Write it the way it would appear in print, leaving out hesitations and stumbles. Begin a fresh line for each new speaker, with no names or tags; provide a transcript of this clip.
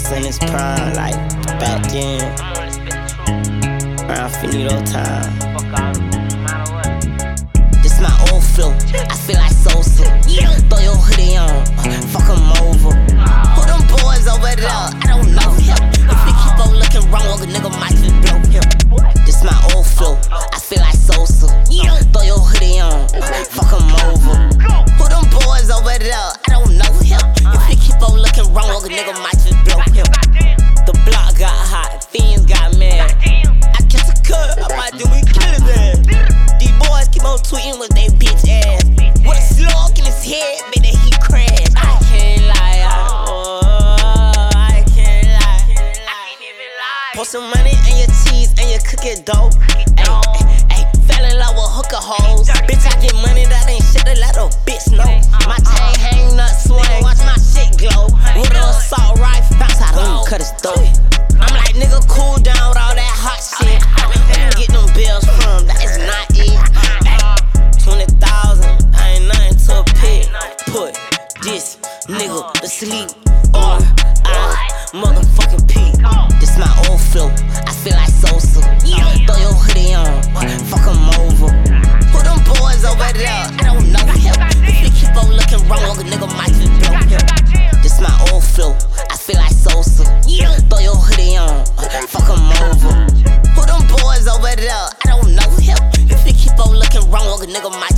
was in his prime, like back then. Around Finito time. This my old flow, I feel like Sosa. Throw your hoodie on, fuck 'em over. Who them boys over there? I don't know him. If we keep on looking wrong, a nigga might just blow him. This my old flow, I feel like Sosa. Throw your hoodie on, fuck 'em over. Who them boys over there? I don't know him. If we keep on looking wrong, a nigga might just blow him. The block got hot, fiends got mad. I catch a cut, I might do me kill it, man. These boys keep on tweeting with they bitch ass. With a slug in his head, made that he crash. I can't lie, I can't lie. Pour some money in your cheese and your cookie dough. Ay, fell in love with hooker hoes. Bitch, I get money that ain't shit to let a bitch know. My chain hang, nut swing, watch my shit glow. With a assault rifle, bounce out on cut his throat. I'm like, nigga, cool down with all that hot shit. Where you get them bills from? That is not it. 20,000, I ain't nothing to a pig. Put this nigga to sleep, or I motherfucking pee. This my old flow, I feel like Sosa. Throw your hoodie on, fuck 'em over. Who them boys over there? I don't know him. If we keep on looking wrong, a nigga might just blow him. This my old flow, I feel like Sosa. Throw your hoodie on, fuck 'em over. Who them boys over there? I don't know him. If we keep on looking wrong, a nigga might